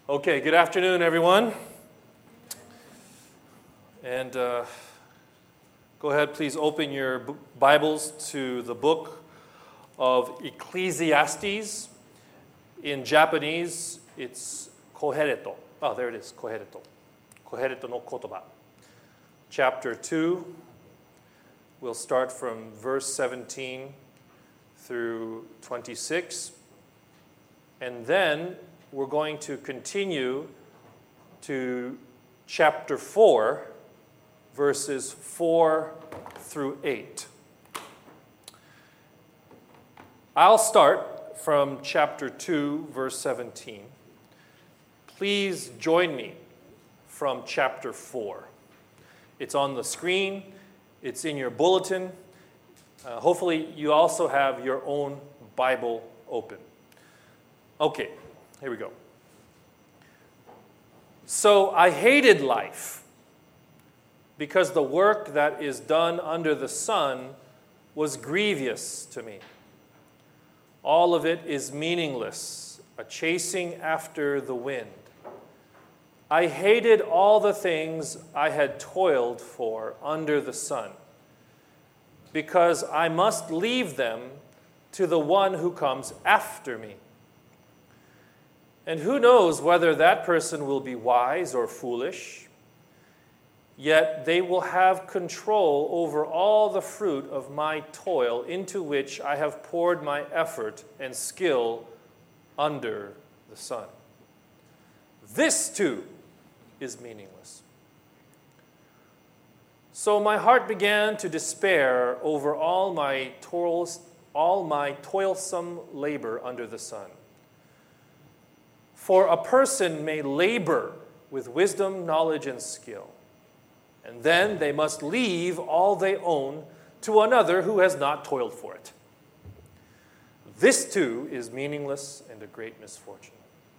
Okay, good afternoon, everyone. And go ahead, please open your Bibles to the book of Ecclesiastes. In Japanese, it's Kohereto. Oh, there it is, Kohereto. Kohereto no kotoba. Chapter 2. We'll start from verse 17 through 26. And then we're going to continue to chapter 4, verses 4 through 8. I'll start from chapter 2, verse 17. Please join me from chapter 4. It's on the screen. It's in your bulletin. Hopefully, you also have your own Bible open. Okay. Here we go. So I hated life because the work that is done under the sun was grievous to me. All of it is meaningless, a chasing after the wind. I hated all the things I had toiled for under the sun because I must leave them to the one who comes after me. And who knows whether that person will be wise or foolish, yet they will have control over all the fruit of my toil into which I have poured my effort and skill under the sun. This too is meaningless. So my heart began to despair over all my toilsome labor under the sun. For a person may labor with wisdom, knowledge, and skill, and then they must leave all they own to another who has not toiled for it. This too is meaningless and a great misfortune.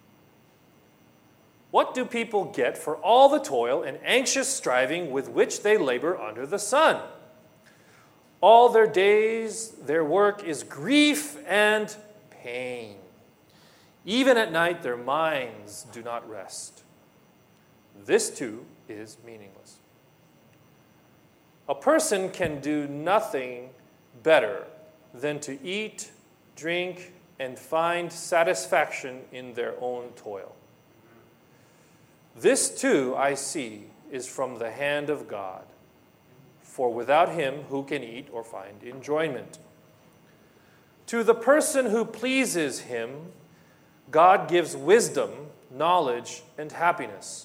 What do people get for all the toil and anxious striving with which they labor under the sun? All their days, their work is grief and pain. Even at night, their minds do not rest. This too is meaningless. A person can do nothing better than to eat, drink, and find satisfaction in their own toil. This too, I see, is from the hand of God. For without him, who can eat or find enjoyment? To the person who pleases him, God gives wisdom, knowledge, and happiness.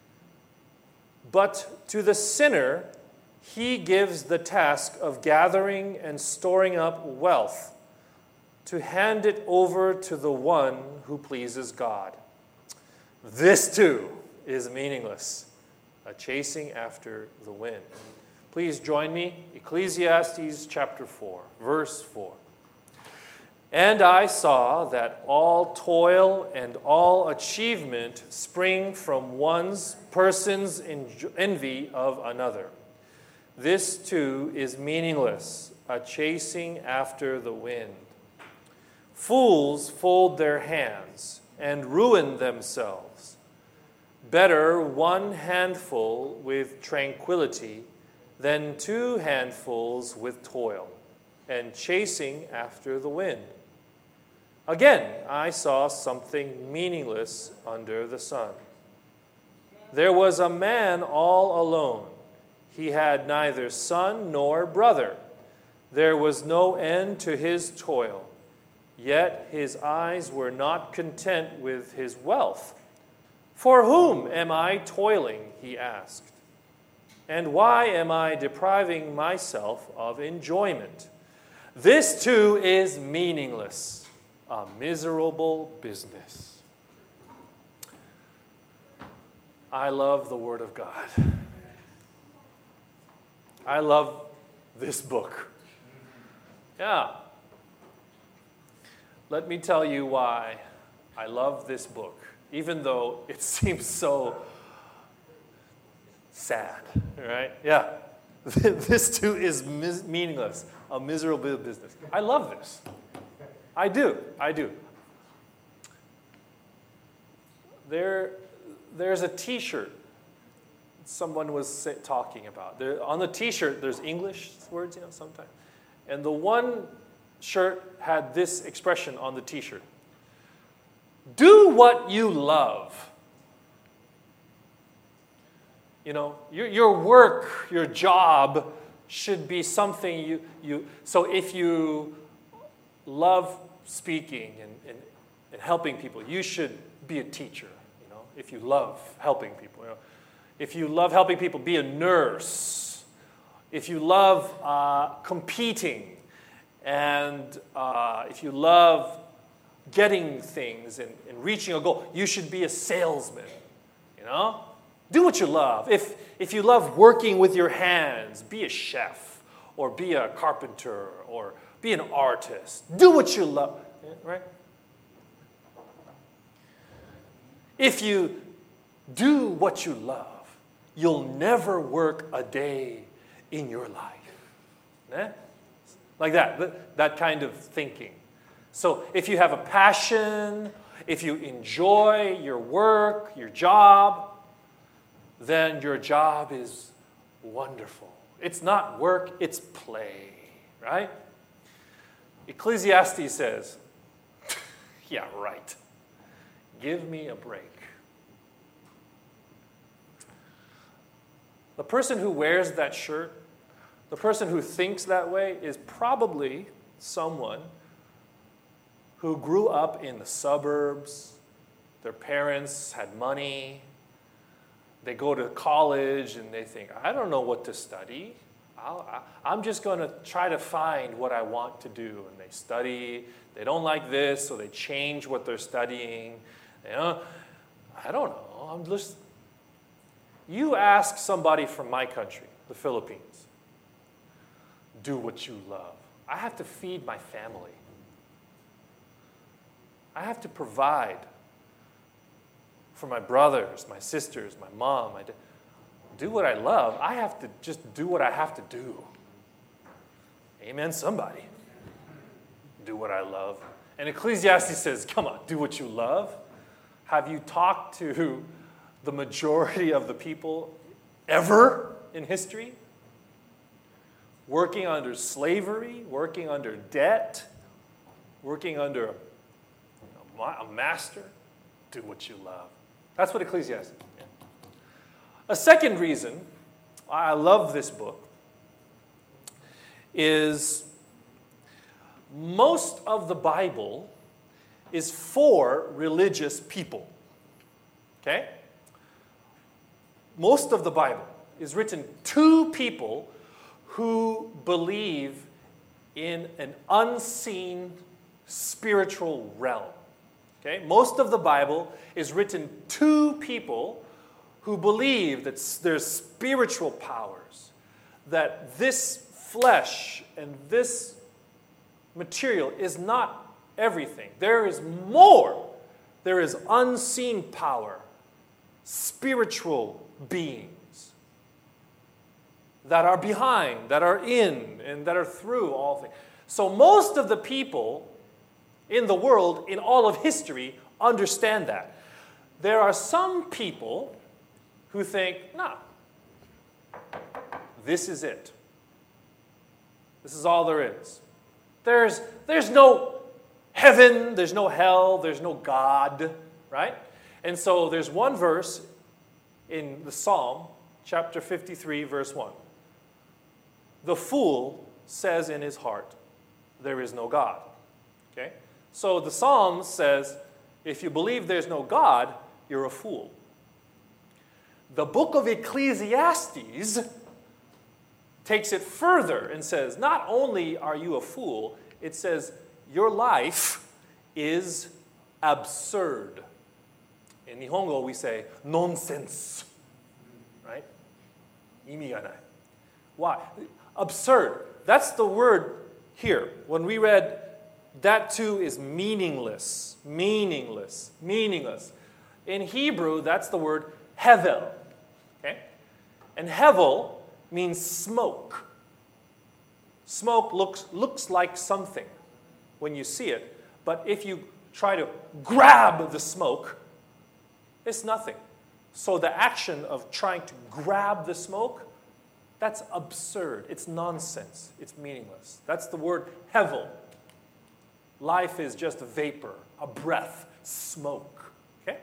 But to the sinner, he gives the task of gathering and storing up wealth to hand it over to the one who pleases God. This too is meaningless, a chasing after the wind. Please join me, Ecclesiastes chapter 4, verse 4. And I saw that all toil and all achievement spring from one person's envy of another. This too is meaningless, a chasing after the wind. Fools fold their hands and ruin themselves. Better one handful with tranquility than 2 handfuls with toil and chasing after the wind. Again, I saw something meaningless under the sun. There was a man all alone. He had neither son nor brother. There was no end to his toil. Yet his eyes were not content with his wealth. For whom am I toiling, he asked. And why am I depriving myself of enjoyment? This too is meaningless, a miserable business. I love the Word of God. I love this book. Yeah. Let me tell you why I love this book, even though it seems so sad, right? Yeah. This too is meaningless, a miserable business. I love this. I do. there's a T-shirt someone was talking about. On the T-shirt, there's English words, sometimes. And the one shirt had this expression on the T-shirt. Do what you love. Your work, your job should be something so if you love speaking and helping people, you should be a teacher, if you love helping people. If you love helping people, be a nurse. If you love competing, and if you love getting things and reaching a goal, you should be a salesman. Do what you love. If you love working with your hands, be a chef, or be a carpenter, or be an artist. Do what you love, right? If you do what you love, you'll never work a day in your life. Like that kind of thinking. So if you have a passion, if you enjoy your work, your job, then your job is wonderful. It's not work, it's play, right? Ecclesiastes says, yeah, right. Give me a break. The person who wears that shirt, the person who thinks that way, is probably someone who grew up in the suburbs. Their parents had money. They go to college and they think, I don't know what to study. I'm just going to try to find what I want to do. And they study. They don't like this, so they change what they're studying. I don't know. You ask somebody from my country, the Philippines, do what you love. I have to feed my family. I have to provide for my brothers, my sisters, my mom. Do what I love. I have to just do what I have to do. Amen, somebody. Do what I love. And Ecclesiastes says, come on, do what you love. Have you talked to the majority of the people ever in history? Working under slavery, working under debt, working under a master. Do what you love. That's what Ecclesiastes is. A second reason I love this book is most of the Bible is for religious people. Okay? Most of the Bible is written to people who believe in an unseen spiritual realm. Okay? Most of the Bible is written to people who believe that there's spiritual powers, that this flesh and this material is not everything. There is more. There is unseen power, spiritual beings that are behind, that are in, and that are through all things. So most of the people in the world, in all of history, understand that. There are some people who think, no, this is it. This is all there is. There's no heaven, there's no hell, there's no God, right? And so there's one verse in the Psalm, chapter 53, verse 1. The fool says in his heart, there is no God. Okay? So the Psalm says, if you believe there's no God, you're a fool. The book of Ecclesiastes takes it further and says, not only are you a fool, it says your life is absurd. In Nihongo, we say nonsense. Right? 意味がない. Why? Absurd. That's the word here. When we read, that too is meaningless. Meaningless. Meaningless. In Hebrew, that's the word hevel. Okay? And hevel means smoke. Smoke looks like something when you see it, but if you try to grab the smoke, It's nothing. So the action of trying to grab the smoke, that's absurd. It's nonsense. It's meaningless. That's the word hevel. Life is just a vapor, a breath, smoke. Okay?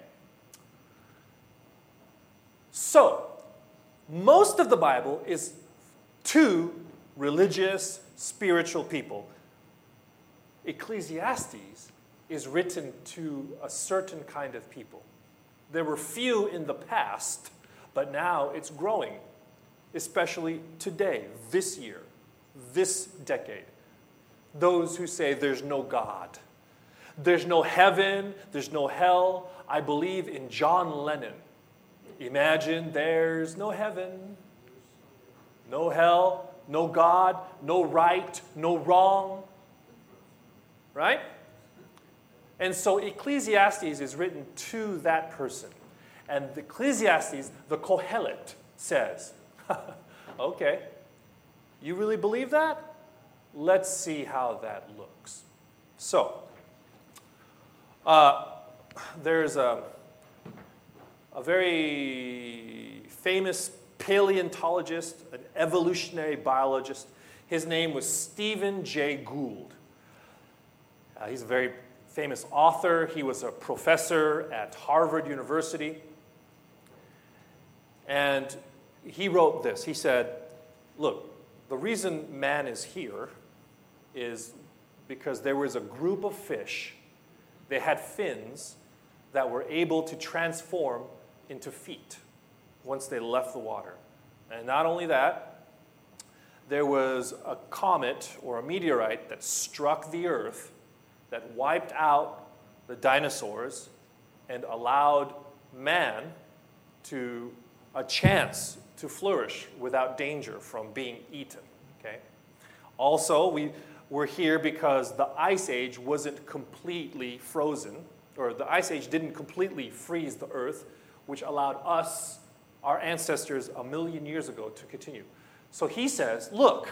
So, most of the Bible is to religious, spiritual people. Ecclesiastes is written to a certain kind of people. There were few in the past, but now it's growing, especially today, this year, this decade. Those who say there's no God, there's no heaven, there's no hell. I believe in John Lennon. Imagine there's no heaven, no hell, no God, no right, no wrong. Right? And so Ecclesiastes is written to that person. And the Ecclesiastes, the Kohelet, says, okay, you really believe that? Let's see how that looks. So, there's a very famous paleontologist, an evolutionary biologist. His name was Stephen Jay Gould. He's a very famous author. He was a professor at Harvard University. And he wrote this. He said, look, the reason man is here is because there was a group of fish. They had fins that were able to transform into feet once they left the water. And not only that, there was a comet or a meteorite that struck the earth that wiped out the dinosaurs and allowed man to a chance to flourish without danger from being eaten. Okay? Also, we're here because the Ice Age wasn't completely frozen, or the Ice Age didn't completely freeze the earth, which allowed us, our ancestors, 1 million years ago to continue. So he says, look,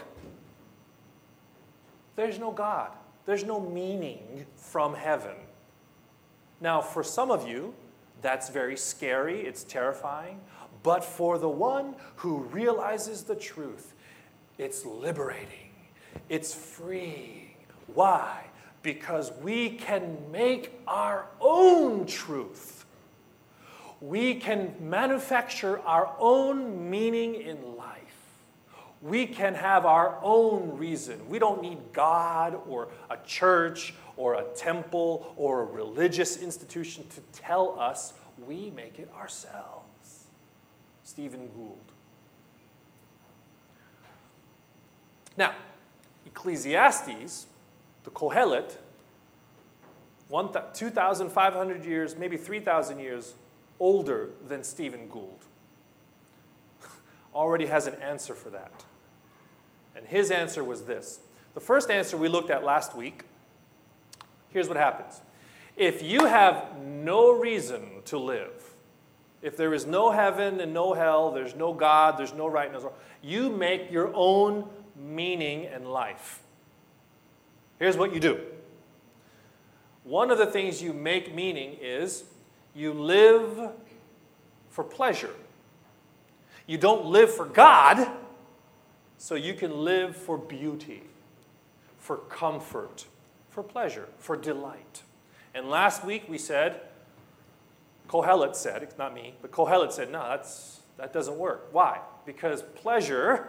there's no God. There's no meaning from heaven. Now, for some of you, that's very scary. It's terrifying. But for the one who realizes the truth, it's liberating. It's freeing. Why? Because we can make our own truth. We can manufacture our own meaning in life. We can have our own reason. We don't need God or a church or a temple or a religious institution to tell us. We make it ourselves. Stephen Gould. Now, Ecclesiastes, the Kohelet, 2,500 years, maybe 3,000 years older than Stephen Gould, already has an answer for that. And his answer was this. The first answer we looked at last week, here's what happens. If you have no reason to live, if there is no heaven and no hell, there's no God, there's no right and no wrong, you make your own meaning in life. Here's what you do. One of the things you make meaning is you live for pleasure. You don't live for God, so you can live for beauty, for comfort, for pleasure, for delight. And last week we said, Kohelet said, it's not me, but Kohelet said, no, that doesn't work. Why? Because pleasure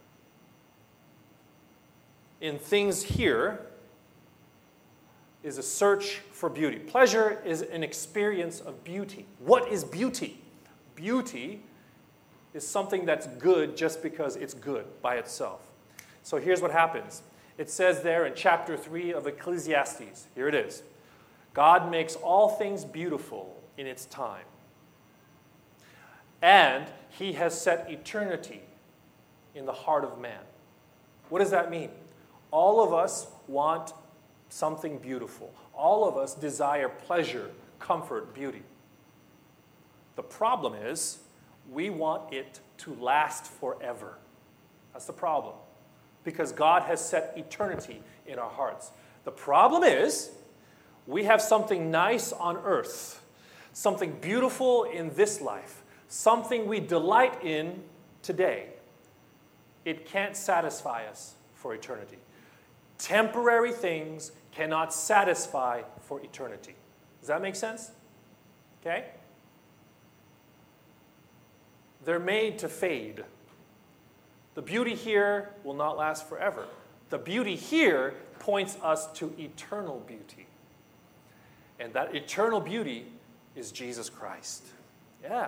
in things here is a search for beauty. Pleasure is an experience of beauty. What is beauty? Beauty is something that's good just because it's good by itself. So here's what happens. It says there in chapter 3 of Ecclesiastes, here it is. God makes all things beautiful in its time. And he has set eternity in the heart of man. What does that mean? All of us want something beautiful. All of us desire pleasure, comfort, beauty. The problem is, we want it to last forever. That's the problem. Because God has set eternity in our hearts. The problem is, we have something nice on earth, something beautiful in this life, something we delight in today, it can't satisfy us for eternity. Temporary things cannot satisfy for eternity. Does that make sense? Okay? They're made to fade. The beauty here will not last forever. The beauty here points us to eternal beauty. And that eternal beauty is Jesus Christ. Yeah.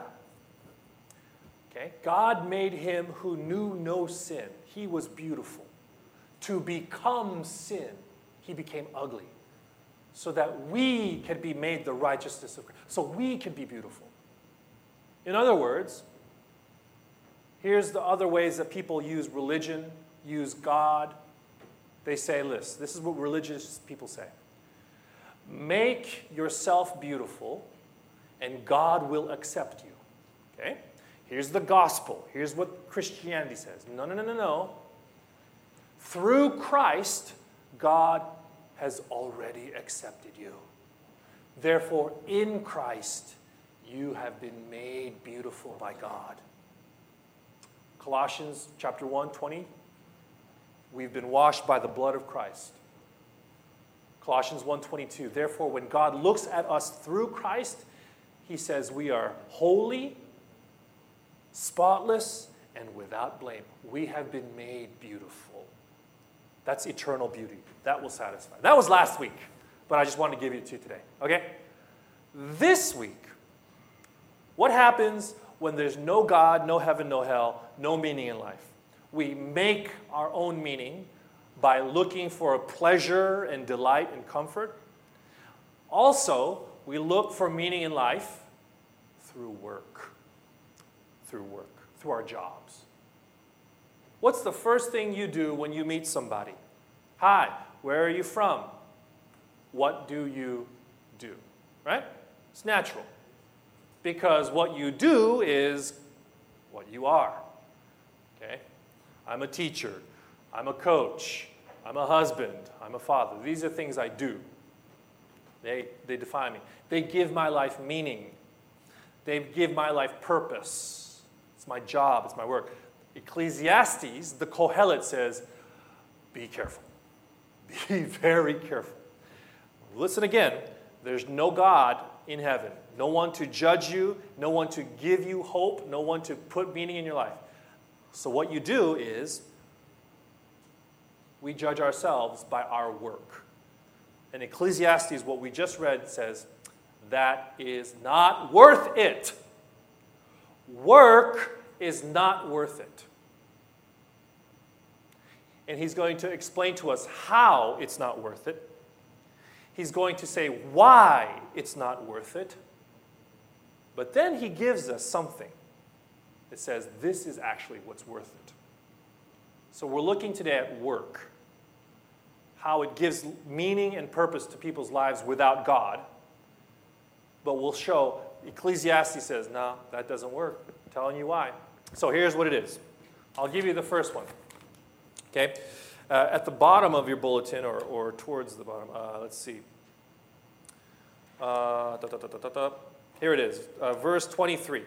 Okay? God made him who knew no sin. He was beautiful. To become sin, he became ugly. So that we can be made the righteousness of Christ. So we can be beautiful. In other words, here's the other ways that people use religion, use God. They say this. This is what religious people say. Make yourself beautiful, and God will accept you. Okay? Here's the gospel. Here's what Christianity says. No, no, no, no, no. Through Christ, God has already accepted you. Therefore, in Christ, you have been made beautiful by God. Colossians chapter 1, 20. We've been washed by the blood of Christ. Colossians 1:22. Therefore, when God looks at us through Christ, he says we are holy, spotless, and without blame. We have been made beautiful. That's eternal beauty. That will satisfy. That was last week, but I just wanted to give it to you today. Okay? This week, what happens when there's no God, no heaven, no hell, no meaning in life? We make our own meaning by looking for pleasure and delight and comfort. Also, we look for meaning in life through work. Through work. Through our jobs. What's the first thing you do when you meet somebody? Hi, where are you from? What do you do? Right? It's natural. Because what you do is what you are. Okay? I'm a teacher. I'm a coach. I'm a husband. I'm a father. These are things I do. They define me. They give my life meaning. They give my life purpose. It's my job. It's my work. Ecclesiastes, the Kohelet says, be careful. Be very careful. Listen again. There's no God in heaven. No one to judge you. No one to give you hope. No one to put meaning in your life. So what you do is we judge ourselves by our work. And Ecclesiastes, what we just read, says that is not worth it. Work is not worth it. And he's going to explain to us how it's not worth it. He's going to say why it's not worth it. But then he gives us something that says this is actually what's worth it. So we're looking today at work. How it gives meaning and purpose to people's lives without God. But we'll show, Ecclesiastes says, no, that doesn't work. I'm telling you why. So here's what it is. I'll give you the first one. Okay? At the bottom of your bulletin, or towards the bottom, let's see. Here it is, verse 23.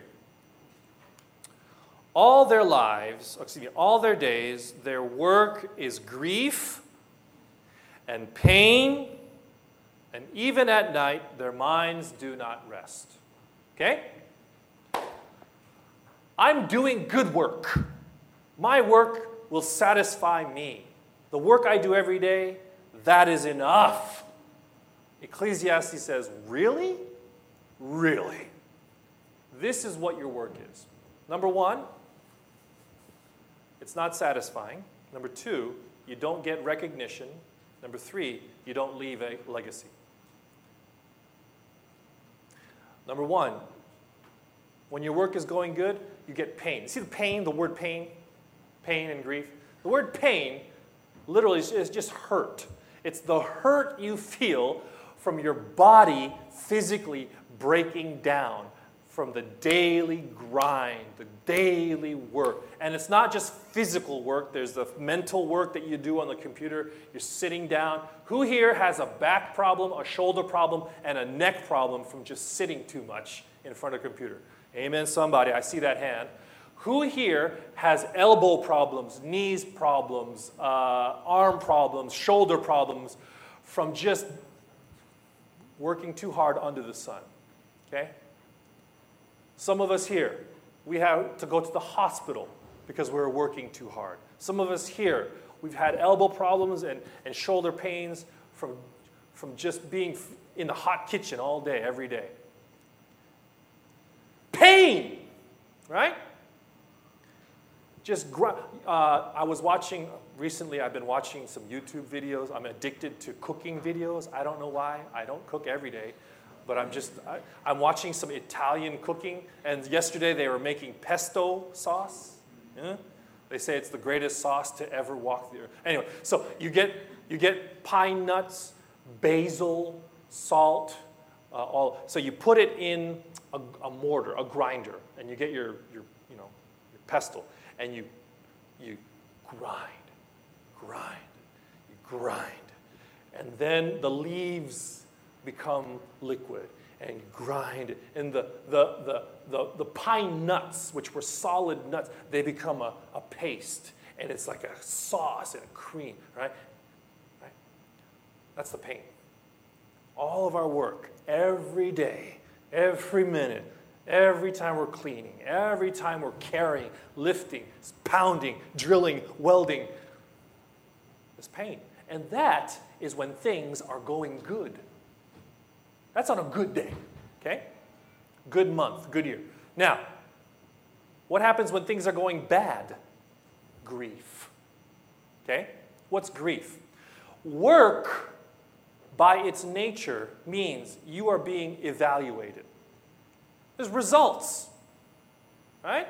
All their lives, all their days, their work is grief and pain, and even at night, their minds do not rest. Okay? I'm doing good work. My work will satisfy me. The work I do every day, that is enough. Ecclesiastes says, really? Really? This is what your work is. Number one, it's not satisfying. Number two, you don't get recognition. Number three, you don't leave a legacy. Number one, when your work is going good, you get pain. See the pain, the word pain? Pain and grief. The word pain literally is just hurt. It's the hurt you feel from your body physically breaking down from the daily grind, the daily work. And it's not just physical work. There's the mental work that you do on the computer. You're sitting down. Who here has a back problem, a shoulder problem, and a neck problem from just sitting too much in front of a computer? Amen, somebody. I see that hand. Who here has elbow problems, knees problems, arm problems, shoulder problems from just working too hard under the sun? Okay? Some of us here, we have to go to the hospital because we're working too hard. Some of us here, we've had elbow problems and shoulder pains from just being in the hot kitchen all day, every day. Pain, right? I was watching, recently I've been watching some YouTube videos. I'm addicted to cooking videos. I don't know why. I don't cook every day. But I'm watching some Italian cooking, and yesterday they were making pesto sauce. Yeah? They say it's the greatest sauce to ever walk the earth. Anyway, so you get pine nuts, basil, salt, so you put it in a mortar, a grinder, and you get your pestle, and you grind, and then the leaves become liquid, and grind it. And the pine nuts, which were solid nuts, they become a paste, and it's like a sauce and a cream, right? That's the pain. All of our work, every day, every minute, every time we're cleaning, every time we're carrying, lifting, pounding, drilling, welding, is pain. And that is when things are going good. That's on a good day, okay? Good month, good year. Now, what happens when things are going bad? Grief, okay? What's grief? Work, by its nature, means you are being evaluated. There's results, right?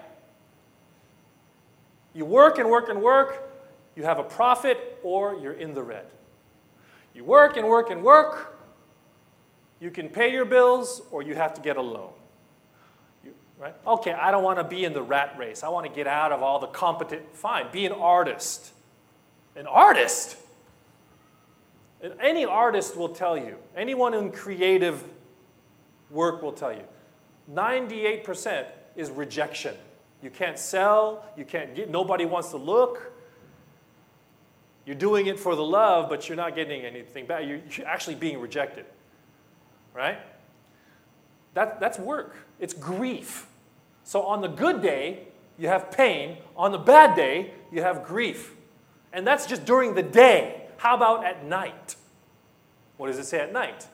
You work and work and work, you have a profit, or you're in the red. You work and work and work, you can pay your bills, or you have to get a loan. Right? Okay, I don't want to be in the rat race. I want to get out of all the fine, be an artist. An artist? And any artist will tell you, anyone in creative work will tell you, 98% is rejection. You can't sell, you can't get, nobody wants to look. You're doing it for the love, but you're not getting anything back. You're actually being rejected. Right? That's work. It's grief. So on the good day, you have pain. On the bad day, you have grief. And that's just during the day. How about at night? What does it say at night?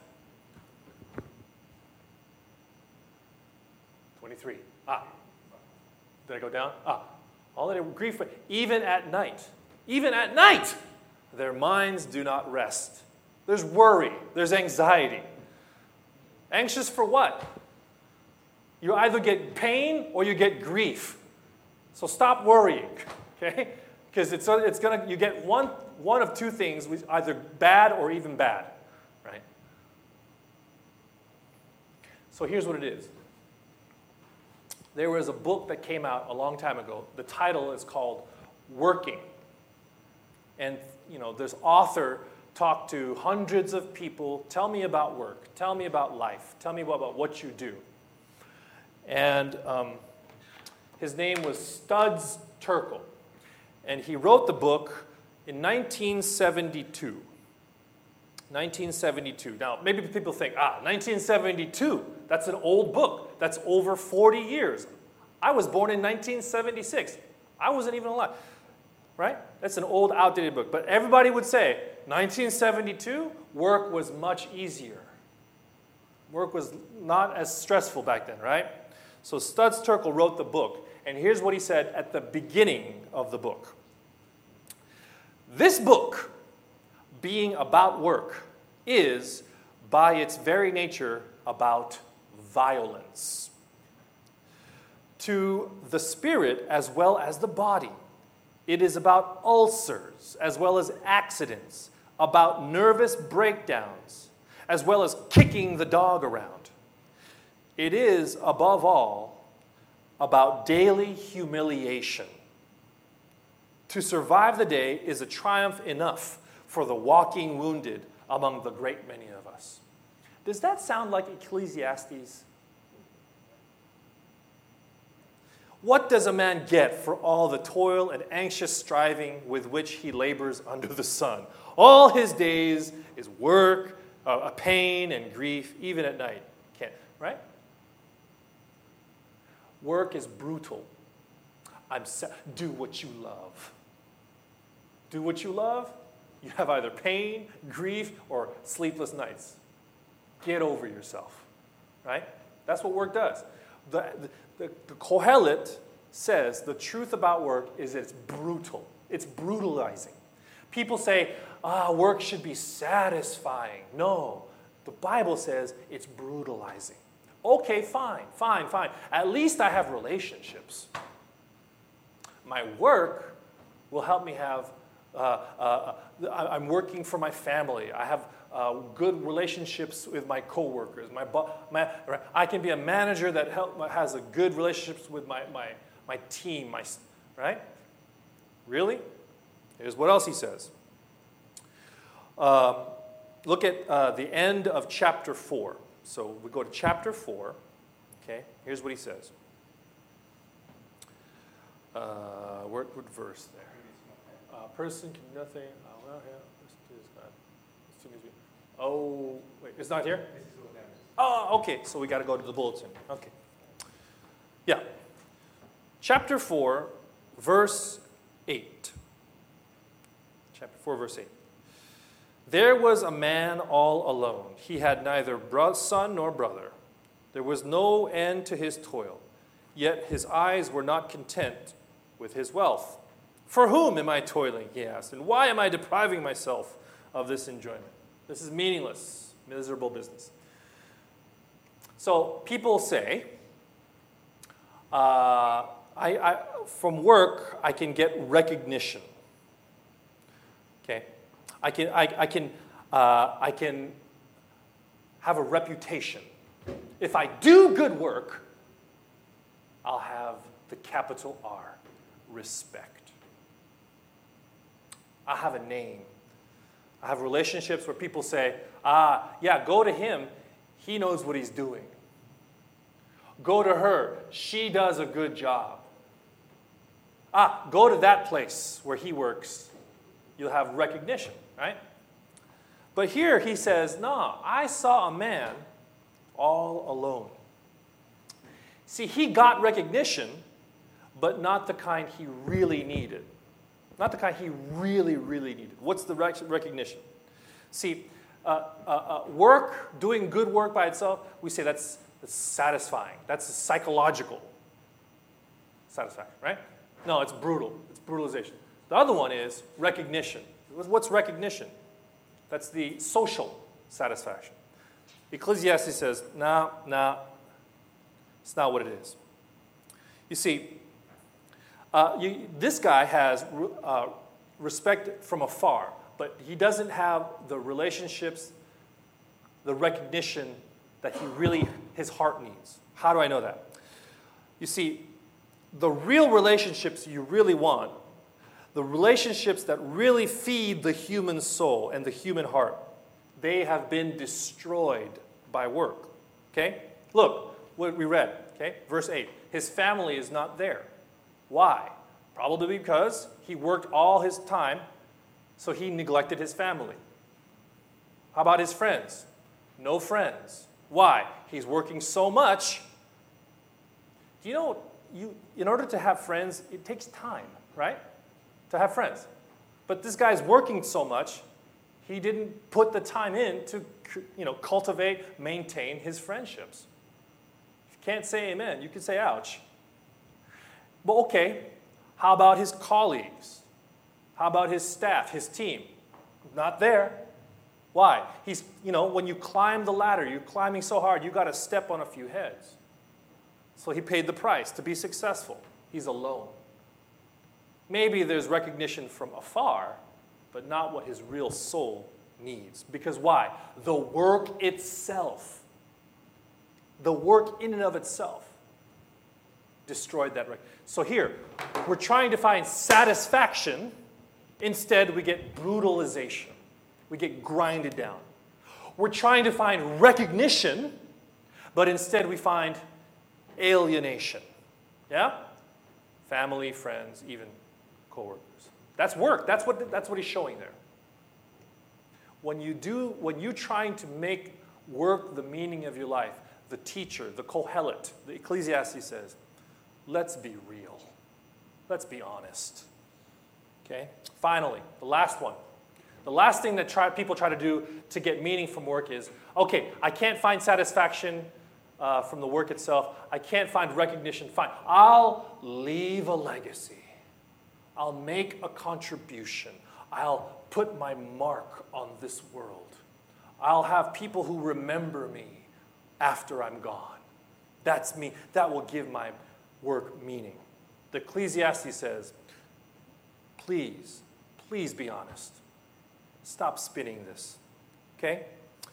23. Did I go down? All that grief, even at night. Even at night, their minds do not rest. There's worry. There's anxiety. Anxious for what? You either get pain or you get grief. So stop worrying, okay? Because you get one of two things, either bad or even bad, right? So here's what it is. There was a book that came out a long time ago. The title is called Working. And, this author talked to hundreds of people. Tell me about work. Tell me about life. Tell me about what you do. And his name was Studs Terkel. And he wrote the book in 1972. 1972. Now, maybe people think, 1972, that's an old book. That's over 40 years. I was born in 1976. I wasn't even alive. Right? That's an old, outdated book. But everybody would say, 1972, work was much easier. Work was not as stressful back then, right? So Studs Terkel wrote the book, and here's what he said at the beginning of the book. This book, being about work, is, by its very nature, about violence. To the spirit as well as the body. It is about ulcers as well as accidents, about nervous breakdowns, as well as kicking the dog around. It is, above all, about daily humiliation. To survive the day is a triumph enough for the walking wounded among the great many of us. Does that sound like Ecclesiastes? What does a man get for all the toil and anxious striving with which he labors under the sun? All his days is work, a pain and grief, even at night. Can't, right? Work is brutal. Do what you love. Do what you love, you have either pain, grief, or sleepless nights. Get over yourself, right? That's what work does. The Kohelet says the truth about work is it's brutal. It's brutalizing. People say, work should be satisfying. No, the Bible says it's brutalizing. Okay, fine. At least I have relationships. My work will help me have, I'm working for my family. I have good relationships with my coworkers. I can be a manager that has a good relationships with my team, right? Really? Here's what else he says. Look at the end of chapter 4. So we go to chapter 4. Okay, here's what he says. What verse there? Person can do nothing. Oh, wait, it's not here? Oh, okay, so we got to go to the bulletin. Okay. Yeah. Chapter 4, verse 8. Chapter 4, verse 8. There was a man all alone. He had neither son nor brother. There was no end to his toil. Yet his eyes were not content with his wealth. For whom am I toiling, he asked, and why am I depriving myself of this enjoyment? This is meaningless, miserable business. So people say, from work, I can get recognition. Okay, I can have a reputation. If I do good work, I'll have the capital R, respect. I have a name. I have relationships where people say, yeah, go to him. He knows what he's doing. Go to her. She does a good job. Go to that place where he works. You'll have recognition, right? But here he says, no, I saw a man all alone. See, he got recognition, but not the kind he really needed. Not the kind he really, really needed. What's the recognition? See, work, doing good work by itself, we say that's satisfying. That's psychological satisfaction, right? No, it's brutal. It's brutalization. The other one is recognition. What's recognition? That's the social satisfaction. Ecclesiastes says, no, it's not what it is. You see, this guy has respect from afar, but he doesn't have the relationships, the recognition that his heart needs. How do I know that? You see, the real relationships you really want, the relationships that really feed the human soul and the human heart, they have been destroyed by work. Okay? Look what we read. Okay? Verse 8. His family is not there. Why? Probably because he worked all his time, so he neglected his family. How about his friends? No friends. Why? He's working so much. Do you know, in order to have friends, it takes time, right? To have friends. But this guy's working so much, he didn't put the time in to cultivate, maintain his friendships. If you can't say amen, you can say ouch. But okay, how about his colleagues? How about his staff, his team? Not there. Why? When you climb the ladder, you're climbing so hard, you got to step on a few heads. So he paid the price to be successful. He's alone. Maybe there's recognition from afar, but not what his real soul needs. Because why? The work itself the work in and of itself destroyed that. So here, we're trying to find satisfaction. Instead, we get brutalization. We get grinded down. We're trying to find recognition, but instead we find alienation. Yeah? Family, friends, even co-workers. That's work. That's what he's showing there. When you're trying to make work the meaning of your life, the teacher, the Kohelet, the Ecclesiastes says, let's be real. Let's be honest. Okay? Finally, the last one. The last thing that people try to do to get meaning from work is, okay, I can't find satisfaction from the work itself. I can't find recognition. Fine. I'll leave a legacy. I'll make a contribution. I'll put my mark on this world. I'll have people who remember me after I'm gone. That's me. That will give my work meaning. The Ecclesiastes says, please be honest. Stop spinning this. Okay?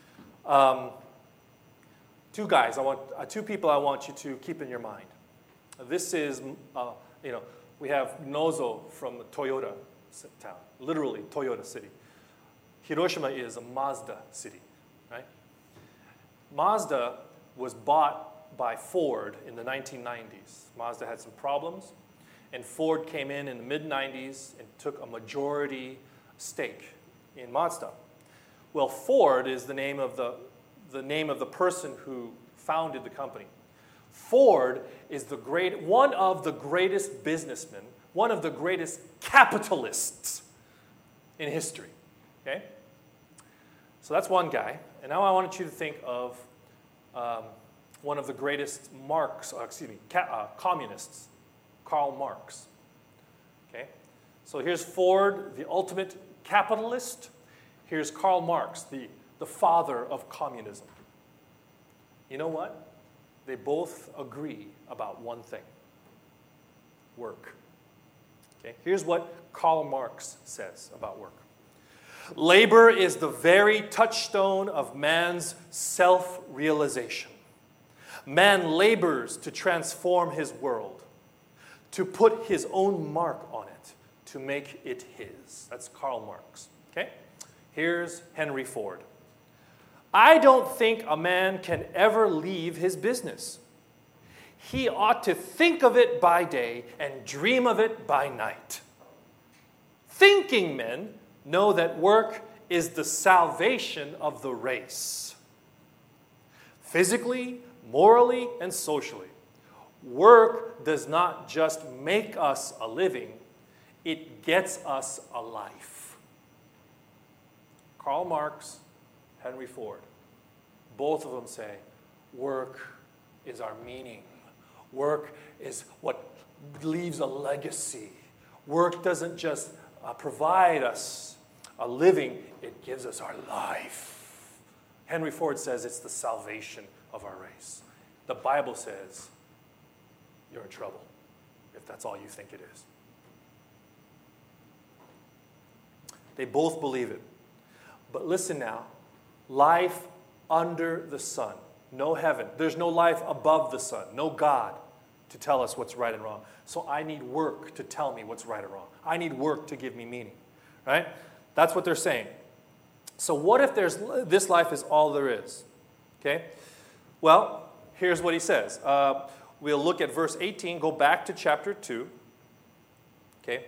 Two people I want you to keep in your mind. This is, we have Nozo from Toyota town, literally Toyota city. Hiroshima is a Mazda city, right? Mazda was bought by Ford in the 1990s. Mazda had some problems, and Ford came in the mid-90s and took a majority stake in Mazda. Well, Ford is the name of the person who founded the company. Ford is one of the greatest businessmen, one of the greatest capitalists in history. Okay? So that's one guy. And now I want you to think of one of the greatest communists, Karl Marx. Okay? So here's Ford, the ultimate capitalist. Here's Karl Marx, the father of communism. You know what? They both agree about one thing: work. Okay? Here's what Karl Marx says about work. Labor is the very touchstone of man's self-realization. Man labors to transform his world, to put his own mark on it, to make it his. That's Karl Marx. Okay? Here's Henry Ford. I don't think a man can ever leave his business. He ought to think of it by day and dream of it by night. Thinking men know that work is the salvation of the race. Physically, morally, and socially, work does not just make us a living, it gets us a life. Karl Marx, Henry Ford, both of them say, work is our meaning. Work is what leaves a legacy. Work doesn't just provide us a living, it gives us our life. Henry Ford says it's the salvation of our race. The Bible says you're in trouble if that's all you think it is. They both believe it. But listen now, life under the sun, no heaven. There's no life above the sun, no God to tell us what's right and wrong. So I need work to tell me what's right or wrong. I need work to give me meaning, right? That's what they're saying. So what if this life is all there is? Okay? Well, here's what he says. We'll look at verse 18, go back to chapter 2. Okay?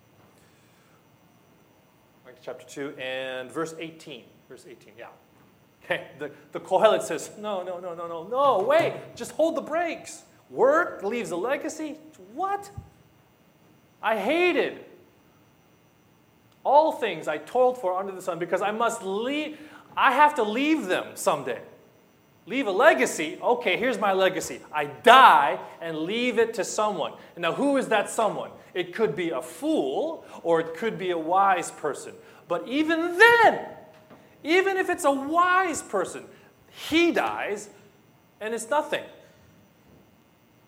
Back to chapter 2 and verse 18. Verse 18, yeah. Okay, the Kohelet says, no, wait, just hold the brakes. Work leaves a legacy? What? I hated all things I toiled for under the sun because I have to leave them someday. Leave a legacy? Okay, here's my legacy. I die and leave it to someone. And now who is that someone? It could be a fool or it could be a wise person. But even then, even if it's a wise person, he dies and it's nothing.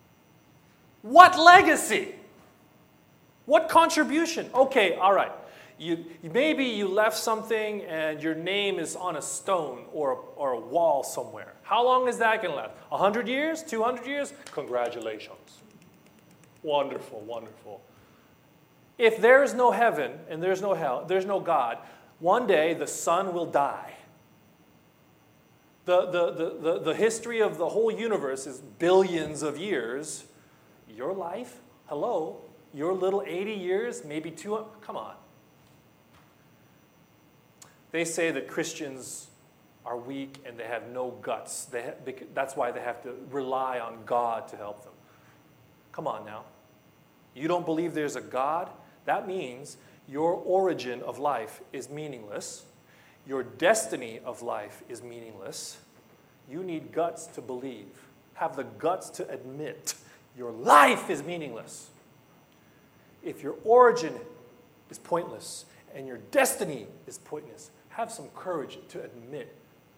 What legacy? What contribution? Okay, all right. maybe you left something and your name is on a stone or a wall somewhere. How long is that going to last? 100 years? 200 years? Congratulations. Wonderful, wonderful. If there is no heaven and there's no hell, there's no God, one day the sun will die. The history of the whole universe is billions of years. Your life, hello, your little 80 years, maybe 200, come on. They say that Christians are weak and they have no guts. That's why they have to rely on God to help them. Come on now. You don't believe there's a God? That means your origin of life is meaningless. Your destiny of life is meaningless. You need guts to believe. Have the guts to admit your life is meaningless. If your origin is pointless and your destiny is pointless, have some courage to admit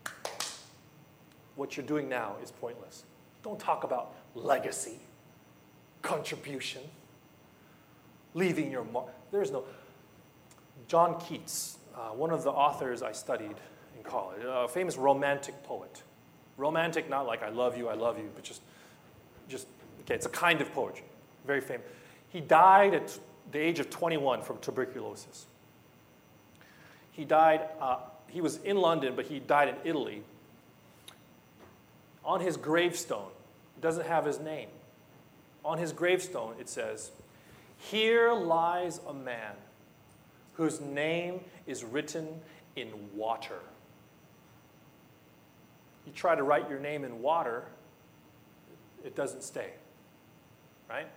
what you're doing now is pointless. Don't talk about legacy, contribution, leaving your mark. There's no... John Keats, one of the authors I studied in college, a famous romantic poet. Romantic, not like I love you, but just okay, it's a kind of poetry. Very famous. He died at the age of 21 from tuberculosis. He died, he was in London, but he died in Italy. On his gravestone, it doesn't have his name. On his gravestone, it says, "Here lies a man whose name is written in water." You try to write your name in water, it doesn't stay, right?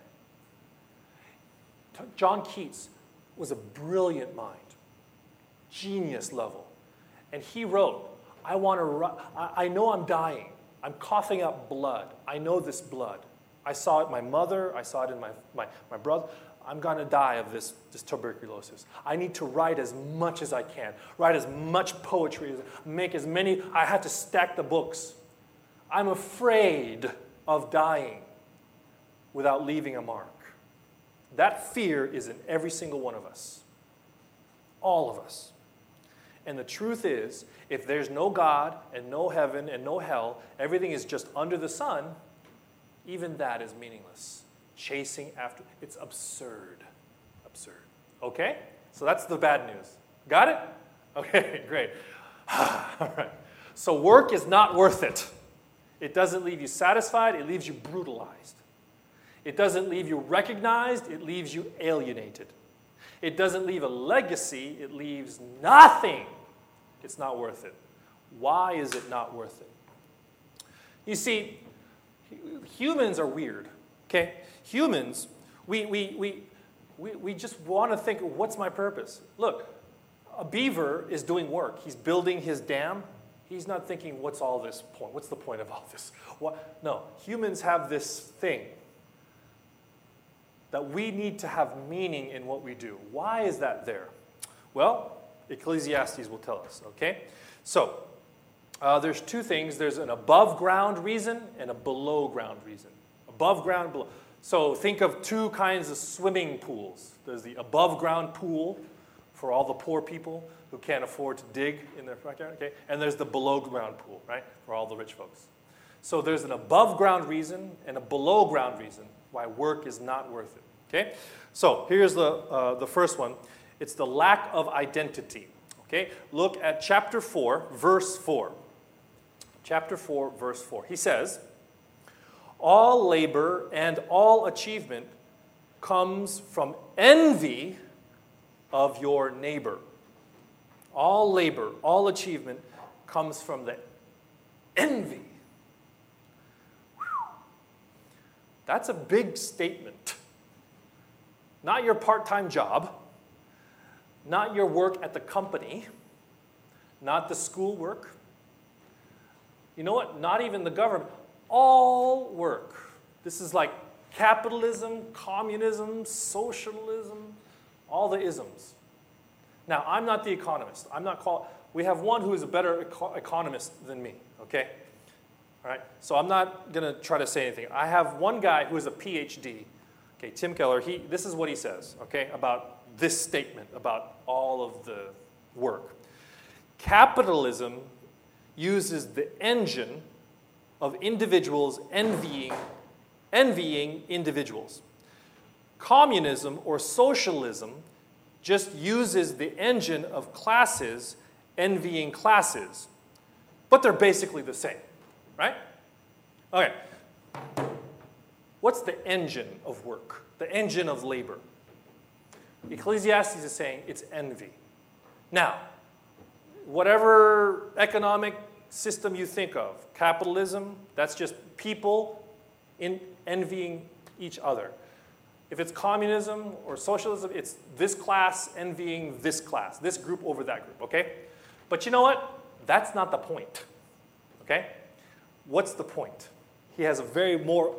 John Keats was a brilliant mind, genius level. And he wrote, I know I'm dying. I'm coughing up blood. I know this blood. I saw it in my mother. I saw it in my brother. I'm going to die of this tuberculosis. I need to write as much as I can. Write as much poetry, make as many. I have to stack the books. I'm afraid of dying without leaving a mark. That fear is in every single one of us. All of us. And the truth is, if there's no God and no heaven and no hell, everything is just under the sun, even that is meaningless. Chasing after, it's absurd. Absurd. Okay? So that's the bad news. Got it? Okay, great. All right. So work is not worth it. It doesn't leave you satisfied, it leaves you brutalized. It doesn't leave you recognized, it leaves you alienated. It doesn't leave a legacy, it leaves nothing. It's not worth it. Why is it not worth it? You see, humans are weird, okay? Humans, we just want to think, what's my purpose? Look, a beaver is doing work. He's building his dam. He's not thinking, what's all this point? What's the point of all this? What? No, humans have this thing that we need to have meaning in what we do. Why is that there? Well, Ecclesiastes will tell us, okay? So, there's two things. There's an above-ground reason and a below-ground reason. Above ground, below. So think of two kinds of swimming pools. There's the above-ground pool for all the poor people who can't afford to dig in their backyard, okay? And there's the below-ground pool, right, for all the rich folks. So there's an above-ground reason and a below-ground reason why work is not worth it, okay? So here's the first one. It's the lack of identity, okay? Look at chapter 4, verse 4. Chapter 4, verse 4. He says, "All labor and all achievement comes from envy of your neighbor." All labor, all achievement comes from the envy. Whew. That's a big statement. Not your part-time job, not your work at the company, not the school work. You know what? Not even the government. All work. This is like capitalism, communism, socialism, all the isms. Now, I'm not the economist. We have one who is a better economist than me, okay? All right? So I'm not going to try to say anything. I have one guy who is a PhD, Okay, Tim Keller, this is what he says, okay, about this statement, about all of the work. Capitalism uses the engine of individuals envying individuals. Communism or socialism just uses the engine of classes envying classes. But they're basically the same, right? Okay. What's the engine of work? The engine of labor? Ecclesiastes is saying it's envy. Now, whatever economic system you think of, capitalism, that's just people envying each other. If it's communism or socialism, it's this class envying this class, this group over that group, okay? But you know what? That's not the point, okay? What's the point? He has a very more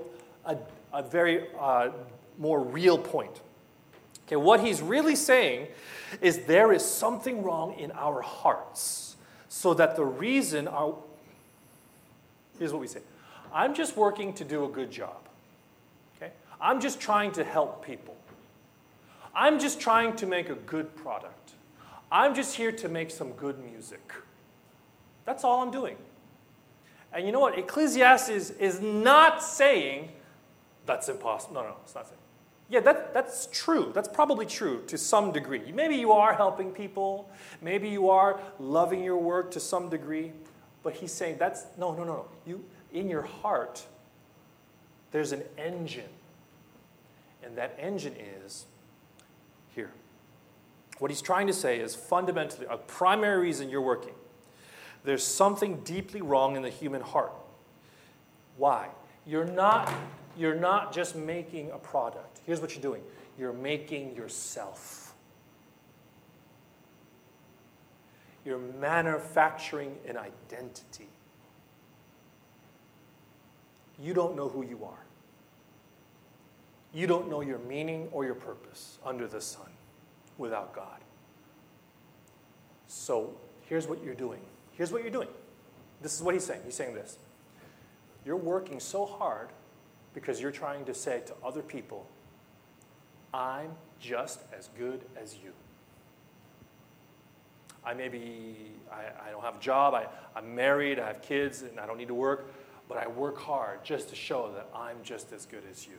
real point. Okay, what he's really saying is there is something wrong in our hearts, so that the reason here's what we say. I'm just working to do a good job. Okay? I'm just trying to help people. I'm just trying to make a good product. I'm just here to make some good music. That's all I'm doing. And you know what? Ecclesiastes is not saying that's impossible. No, it's not saying. Yeah, that's true. That's probably true to some degree. Maybe you are helping people. Maybe you are loving your work to some degree. But he's saying that's, no. In your heart, there's an engine. And that engine is here. What he's trying to say is fundamentally, a primary reason you're working, there's something deeply wrong in the human heart. Why? You're not just making a product. Here's what you're doing. You're making yourself. You're manufacturing an identity. You don't know who you are. You don't know your meaning or your purpose under the sun without God. So here's what you're doing. Here's what you're doing. This is what he's saying. He's saying this. You're working so hard because you're trying to say to other people, I'm just as good as you. I don't have a job, I'm married, I have kids, and I don't need to work, but I work hard just to show that I'm just as good as you.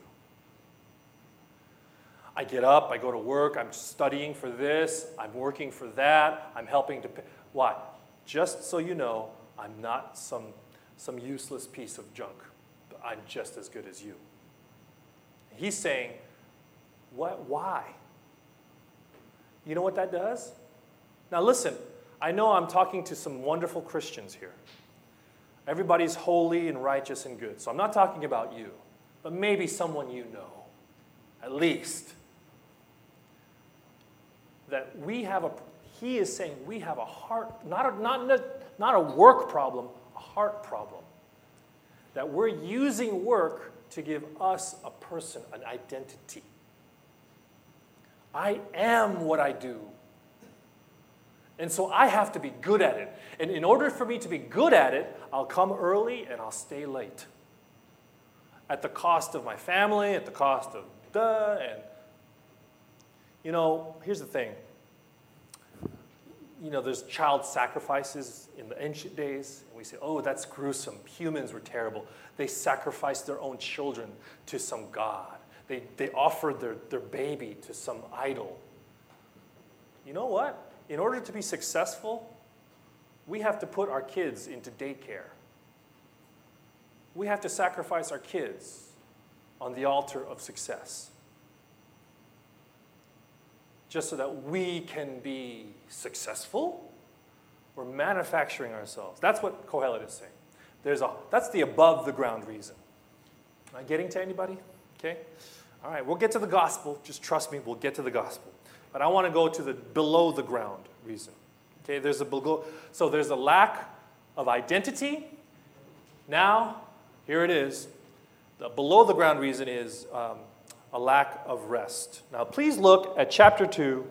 I get up, I go to work, I'm studying for this, I'm working for that, I'm helping to pay. Why? Just so you know, I'm not some useless piece of junk. I'm just as good as you. He's saying, what? Why? You know what that does? Now listen, I know I'm talking to some wonderful Christians here. Everybody's holy and righteous and good. So I'm not talking about you, but maybe someone you know, at least. That he is saying we have a heart, not a work problem, a heart problem. That we're using work to give us a person, an identity. I am what I do. And so I have to be good at it. And in order for me to be good at it, I'll come early and I'll stay late. At the cost of my family, at the cost of and here's the thing. There's child sacrifices in the ancient days. And we say, oh, that's gruesome. Humans were terrible. They sacrificed their own children to some god. They offered their baby to some idol. You know what? In order to be successful, we have to put our kids into daycare. We have to sacrifice our kids on the altar of success. Just so that we can be successful, we're manufacturing ourselves. That's what Kohelet is saying. That's the above the ground reason. Am I getting to anybody? Okay? All right, we'll get to the gospel. Just trust me, we'll get to the gospel. But I want to go to the below the ground reason. Okay, so there's a lack of identity. Now, here it is. The below the ground reason is a lack of rest. Now, please look at chapter 2,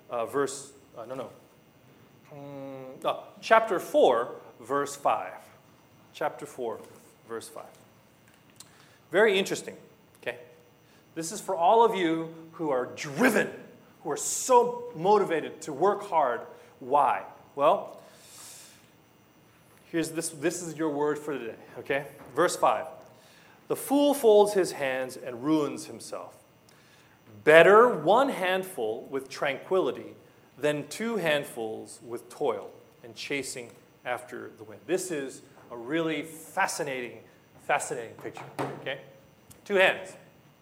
chapter 4, verse 5. Chapter 4, verse 5. Very interesting, okay? This is for all of you who are driven, who are so motivated to work hard. Why? Well, here's this. This is your word for today, okay? Verse 5. The fool folds his hands and ruins himself. Better one handful with tranquility than 2 handfuls with toil and chasing after the wind. This is a really fascinating picture, okay? 2 hands.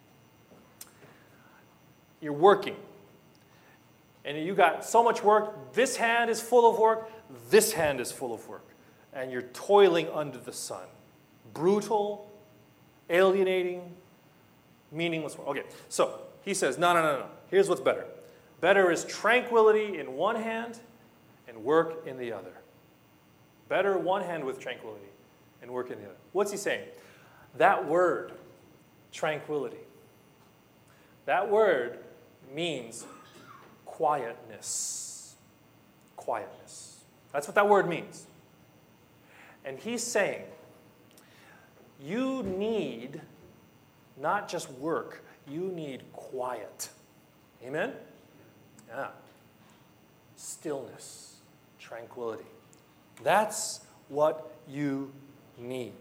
You're working. And you got so much work. This hand is full of work. This hand is full of work. And you're toiling under the sun. Brutal, alienating, meaningless work. Okay, so he says, no. Here's what's better. Better is tranquility in one hand and work in the other. Better one hand with tranquility and work in the other. What's he saying? That word, tranquility, that word means quietness. Quietness. That's what that word means. And he's saying, you need not just work, you need quiet. Amen? Yeah. Stillness, tranquility. That's what you need.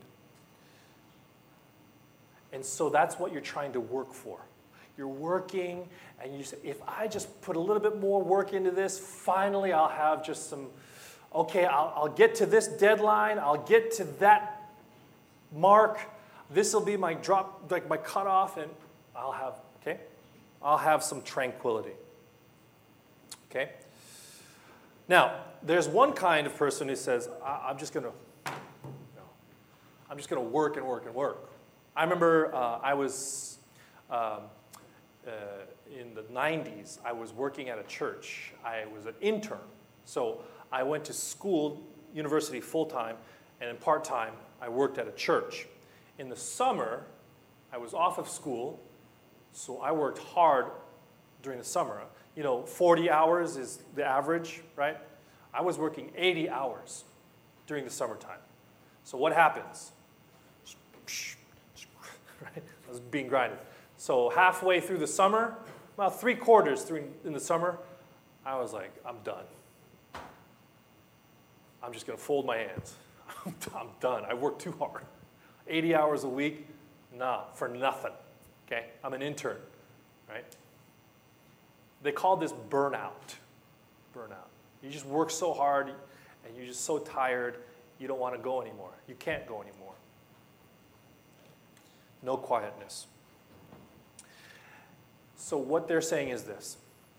And so that's what you're trying to work for. You're working, and you say, if I just put a little bit more work into this, finally I'll have just some, okay, I'll get to this deadline, I'll get to that mark, this will be my drop, like my cutoff, and I'll have some tranquility. Okay? Now, there's one kind of person who says, I'm just going to work and work and work. I remember I was, in the 90s, I was working at a church. I was an intern. So I went to school, university full-time, and in part-time, I worked at a church. In the summer, I was off of school, so I worked hard during the summer. 40 hours is the average, right? I was working 80 hours during the summertime. So what happens? Right? I was being grinded. So halfway through the summer, about 3/4 in the summer, I was like, I'm done. I'm just going to fold my hands. I'm done. I worked too hard. 80 hours a week, for nothing. Okay? I'm an intern, right? They call this burnout. Burnout. You just work so hard, and you're just so tired, you don't want to go anymore. You can't go anymore. No quietness. So what they're saying is this.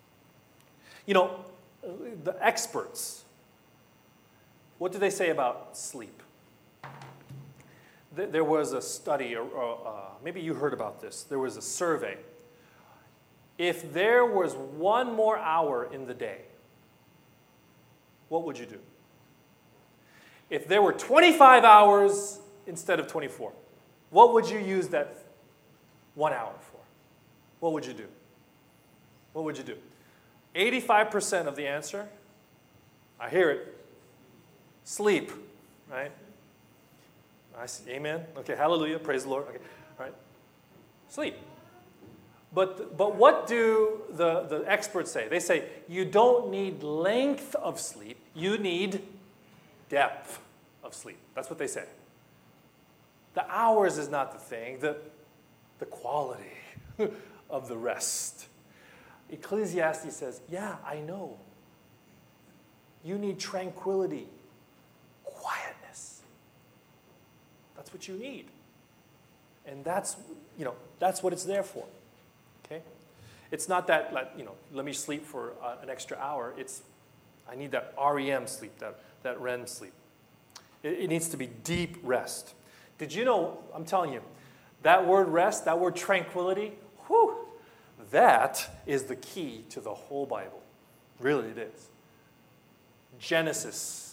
The experts, what do they say about sleep? There was a study, or maybe you heard about this. There was a survey. If there was 1 more hour in the day, what would you do? If there were 25 hours instead of 24, what would you use that 1 hour for? What would you do? What would you do? 85% of the answer, I hear it, sleep, right? I see, amen. Okay, hallelujah, praise the Lord. Okay, all right, sleep. But what do the experts say? They say you don't need length of sleep, you need depth of sleep. That's what they say. The hours is not the thing, the quality of the rest. Ecclesiastes says, yeah, I know. You need tranquility, quietness. That's what you need. And that's what it's there for. Okay? It's not that, let me sleep for an extra hour. I need that REM sleep, that REM sleep. It needs to be deep rest. Did you know, I'm telling you, that word rest, that word tranquility, that is the key to the whole Bible. Really, it is. Genesis,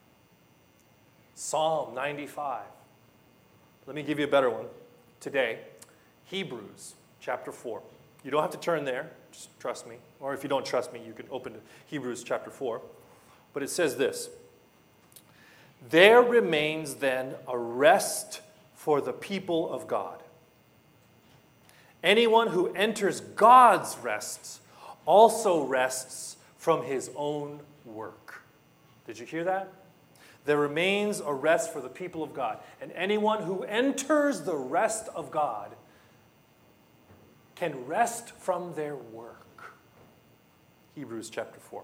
Psalm 95. Let me give you a better one today. Hebrews chapter 4. You don't have to turn there, just trust me. Or if you don't trust me, you can open to Hebrews chapter 4. But it says this. There remains then a rest for the people of God. Anyone who enters God's rest also rests from his own work. Did you hear that? There remains a rest for the people of God. And anyone who enters the rest of God can rest from their work. Hebrews chapter 4.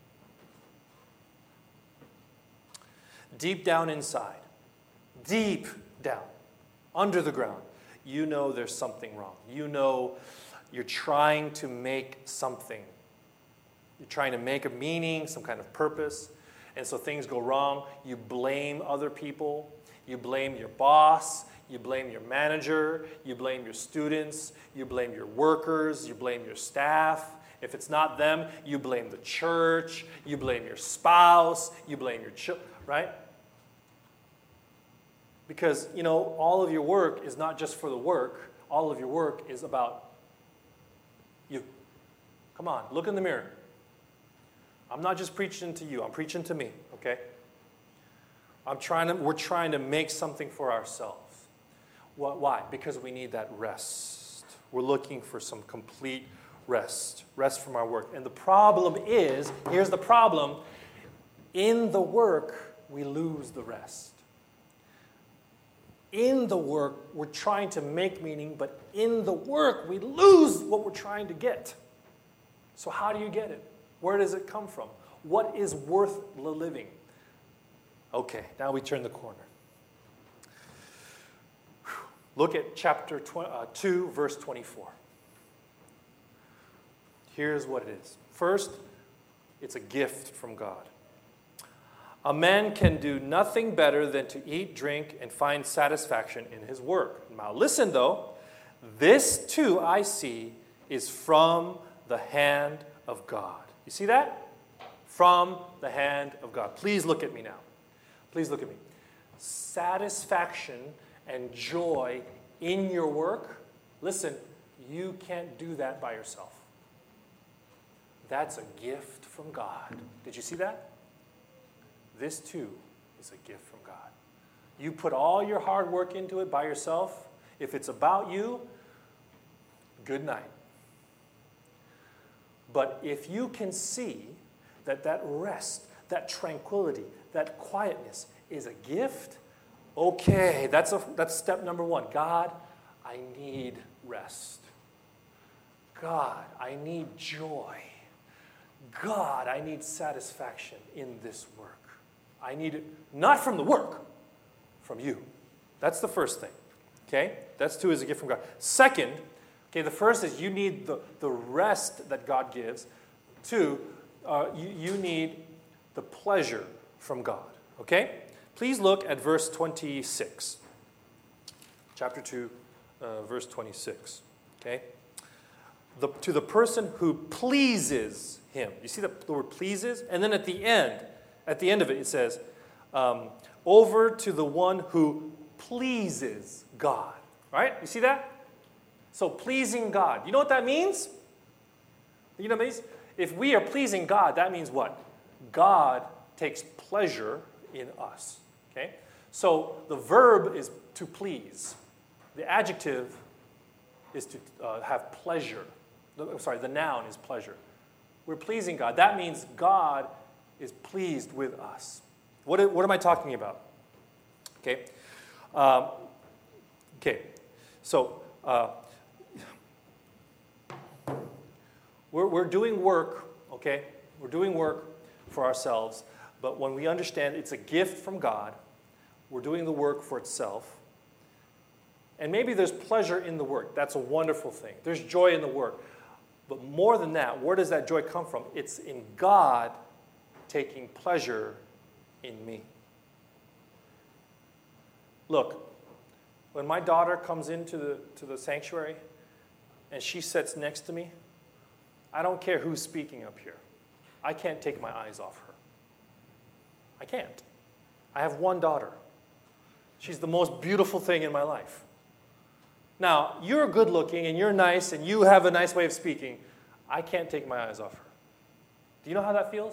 Deep down inside, deep down, under the ground, you know there's something wrong. You know you're trying to make something. You're trying to make a meaning, some kind of purpose. And so things go wrong. You blame other people. You blame your boss. You blame your manager. You blame your students. You blame your workers. You blame your staff. If it's not them, you blame the church. You blame your spouse. You blame your children, right? Because, you know, all of your work is not just for the work. All of your work is about you. Come on, look in the mirror. I'm not just preaching to you. I'm preaching to me, okay? We're trying to make something for ourselves. Why? Because we need that rest. We're looking for some complete rest. Rest from our work. And the problem is, here's the problem. In the work, we lose the rest. In the work, we're trying to make meaning, but in the work, we lose what we're trying to get. So how do you get it? Where does it come from? What is worth the living? Okay, now we turn the corner. Look at chapter 2, verse 24. Here's what it is. First, it's a gift from God. A man can do nothing better than to eat, drink, and find satisfaction in his work. Now listen though, this too I see is from the hand of God. You see that? From the hand of God. Please look at me now. Please look at me. Satisfaction and joy in your work, listen, you can't do that by yourself. That's a gift from God. Did you see that? This too is a gift from God. You put all your hard work into it by yourself. If it's about you, good night. But if you can see that that rest, that tranquility, that quietness is a gift, okay, that's step number one. God, I need rest. God, I need joy. God, I need satisfaction in this work. I need it not from the work, from you. That's the first thing. Okay? That's two is a gift from God. Second, okay, the first is you need the rest that God gives. Two, you need the pleasure from God. Okay? Please look at verse 26. Chapter 2, verse 26. Okay? To the person who pleases him. You see the word pleases? And then at the end of it, it says, over to the one who pleases God. Right? You see that? So pleasing God. You know what that means? You know what it means? If we are pleasing God, that means what? God takes pleasure in us. Okay? So the verb is to please. The adjective is to have pleasure. The noun is pleasure. We're pleasing God. That means God is pleased with us. What am I talking about? Okay. So we're doing work. Okay. We're doing work for ourselves. But when we understand it's a gift from God, we're doing the work for itself. And maybe there's pleasure in the work. That's a wonderful thing. There's joy in the work. But more than that, where does that joy come from? It's in God taking pleasure in me. Look, when my daughter comes into the sanctuary and she sits next to me, I don't care who's speaking up here. I can't take my eyes off her. I can't. I have one daughter. She's the most beautiful thing in my life. Now, you're good looking and you're nice and you have a nice way of speaking. I can't take my eyes off her. Do you know how that feels?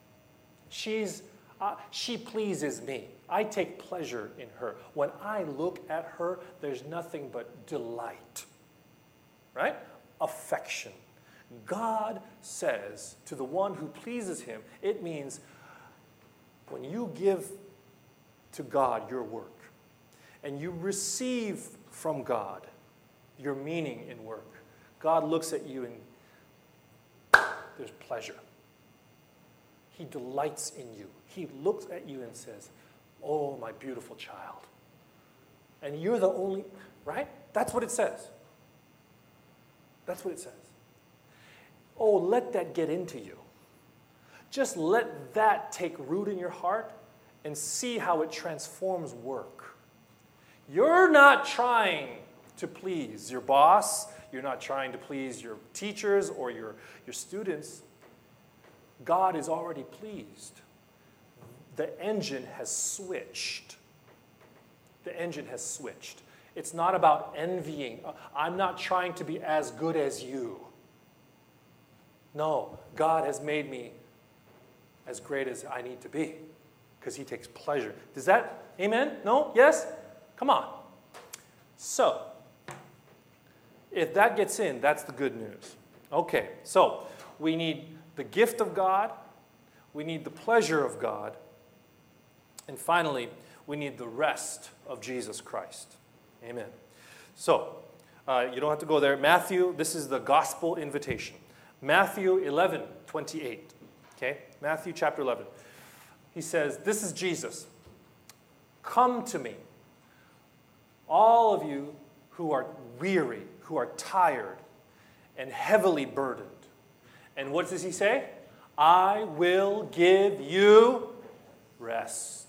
She pleases me. I take pleasure in her. When I look at her, there's nothing but delight. right? Affection. God says to the one who pleases him, it means when you give to God your work and you receive from God your meaning in work, God looks at you and there's pleasure. He delights in you. He looks at you and says, oh, my beautiful child. And you're the only, right? That's what it says. That's what it says. Oh, let that get into you. Just let that take root in your heart and see how it transforms work. You're not trying to please your boss. You're not trying to please your teachers or your students. God is already pleased. The engine has switched. The engine has switched. It's not about envying. I'm not trying to be as good as you. No, God has made me as great as I need to be because he takes pleasure. Does that, amen? No? Yes? Come on. So, if that gets in, that's the good news. Okay, so we need the gift of God, we need the pleasure of God, and finally, we need the rest of Jesus Christ. Amen. So, you don't have to go there. Matthew, this is the gospel invitation. Matthew 11:28. Okay? Matthew chapter 11. He says, this is Jesus. Come to me, all of you who are weary, who are tired, and heavily burdened. And what does he say? I will give you rest.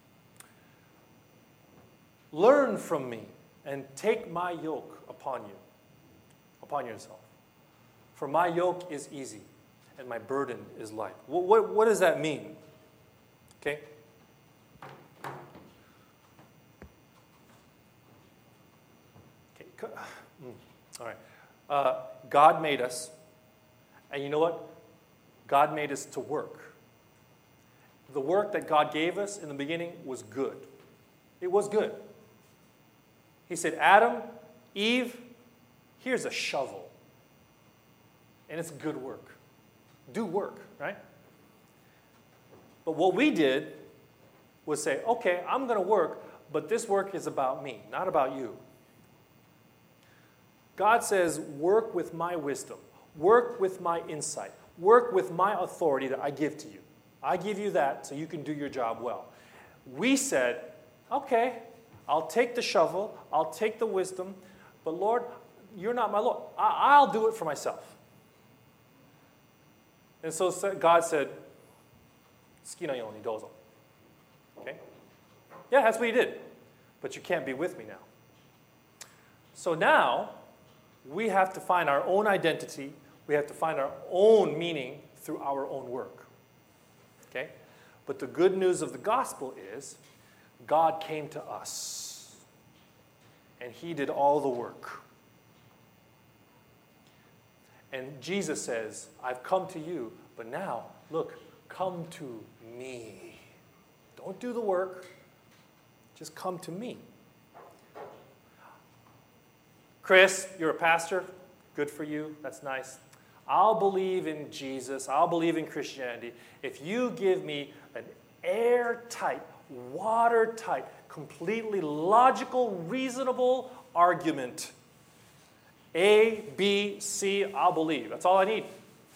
Learn from me and take my yoke upon you, upon yourself. For my yoke is easy and my burden is light. What does that mean? Okay? All right. God made us, and you know what? God made us to work. The work that God gave us in the beginning was good. It was good. He said, Adam, Eve, here's a shovel. And it's good work. Do work, right? But what we did was say, okay, I'm going to work, but this work is about me, not about you. God says, work with my wisdom. Work with my insight. Work with my authority that I give to you. I give you that so you can do your job well. We said, okay, I'll take the shovel, I'll take the wisdom, but Lord, you're not my Lord. I'll do it for myself. And so God said, "Ski no yoni dozo." Okay? Yeah, that's what he did. But you can't be with me now. So now, we have to find our own identity. We have to find our own meaning through our own work. Okay? But the good news of the gospel is God came to us. And he did all the work. And Jesus says, I've come to you, but now, look, come to me. Don't do the work. Just come to me. Chris, you're a pastor. Good for you. That's nice. I'll believe in Jesus. I'll believe in Christianity if you give me an airtight, watertight, completely logical, reasonable argument. A, B, C, I'll believe. That's all I need.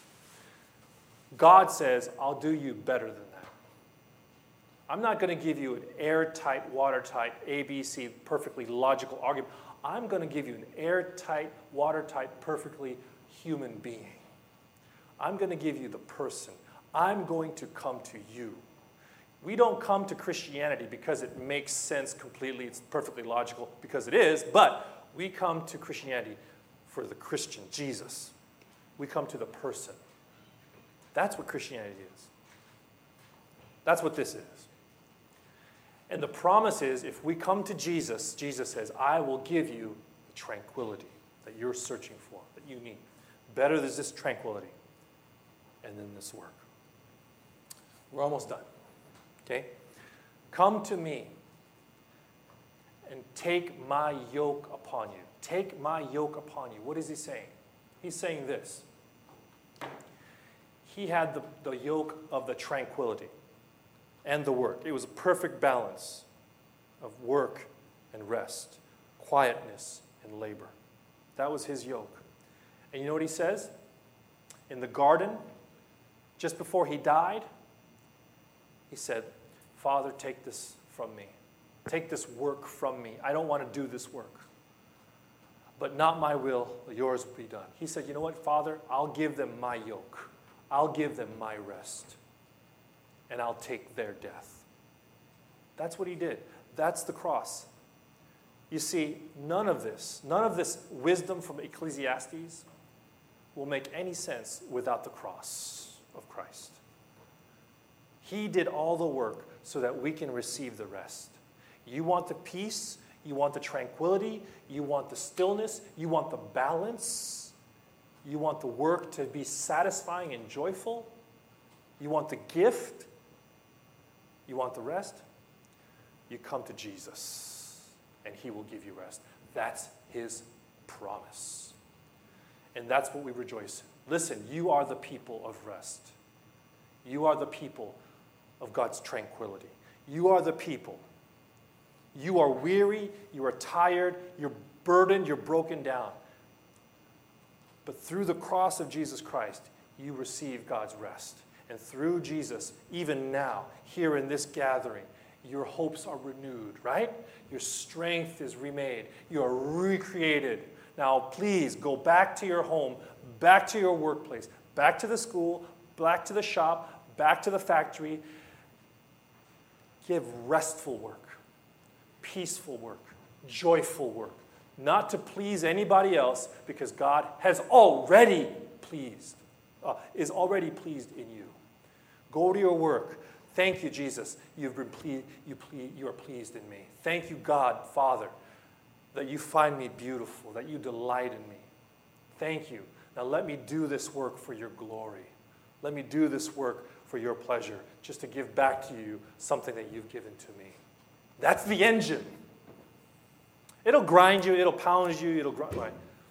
God says, I'll do you better than that. I'm not going to give you an airtight, watertight, A, B, C, perfectly logical argument. I'm going to give you an airtight, watertight, perfectly human being. I'm going to give you the person. I'm going to come to you. We don't come to Christianity because it makes sense completely. It's perfectly logical because it is. But we come to Christianity for the Christian, Jesus. We come to the person. That's what Christianity is. That's what this is. And the promise is, if we come to Jesus, Jesus says, I will give you the tranquility that you're searching for, that you need. Better than this tranquility and then this work. We're almost done. Okay? Come to me and take my yoke upon you. Take my yoke upon you. What is he saying? He's saying this. He had the yoke of the tranquility and the work. It was a perfect balance of work and rest, quietness and labor. That was his yoke. And you know what he says? In the garden, just before he died, he said, Father, take this from me. Take this work from me. I don't want to do this work. But not my will, yours will be done. He said, you know what, Father? I'll give them my yoke. I'll give them my rest. And I'll take their death. That's what he did. That's the cross. You see, none of this wisdom from Ecclesiastes will make any sense without the cross of Christ. He did all the work so that we can receive the rest. You want the peace, you want the tranquility, you want the stillness, you want the balance, you want the work to be satisfying and joyful, you want the gift, you want the rest, you come to Jesus and he will give you rest. That's his promise. And that's what we rejoice in. Listen, you are the people of rest. You are the people of God's tranquility. You are the people. You are weary, you are tired, you're burdened, you're broken down. But through the cross of Jesus Christ, you receive God's rest. And through Jesus, even now, here in this gathering, your hopes are renewed, right? Your strength is remade. You are recreated. Now, please go back to your home, back to your workplace, back to the school, back to the shop, back to the factory. Give restful work, peaceful work, joyful work, not to please anybody else, because God has already is already pleased in you. Go to your work. Thank you, Jesus. You are pleased in me. Thank you, God, Father, that you find me beautiful, that you delight in me. Thank you. Now let me do this work for your glory. Let me do this work for your pleasure, just to give back to you something that you've given to me. That's the engine. It'll grind you, it'll pound you, it'll grind.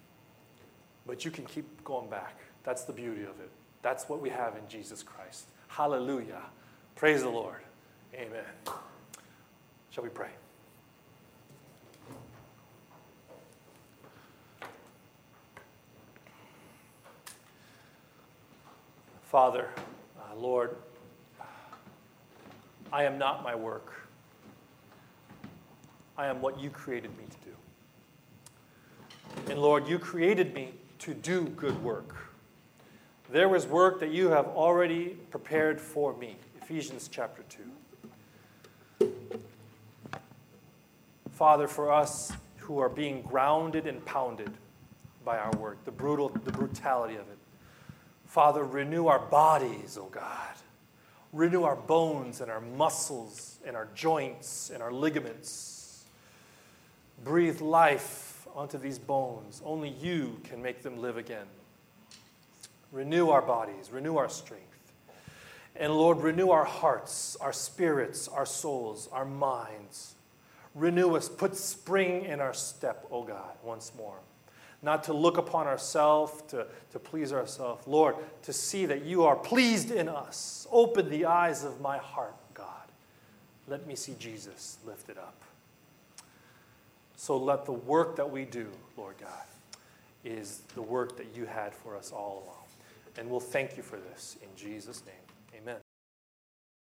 But you can keep going back. That's the beauty of it. That's what we have in Jesus Christ. Hallelujah. Praise the Lord. Amen. Shall we pray? Father, Lord, I am not my work. I am what you created me to do. And Lord, you created me to do good work. There was work that you have already prepared for me. Ephesians chapter 2. Father, for us who are being grounded and pounded by our work, the brutality of it, Father, renew our bodies, oh God. Renew our bones and our muscles and our joints and our ligaments. Breathe life onto these bones. Only you can make them live again. Renew our bodies, renew our strength. And Lord, renew our hearts, our spirits, our souls, our minds. Renew us, put spring in our step, oh God, once more. Not to look upon ourselves, to please ourselves. Lord, to see that you are pleased in us. Open the eyes of my heart, God. Let me see Jesus lifted up. So let the work that we do, Lord God, is the work that you had for us all along. And we'll thank you for this in Jesus' name.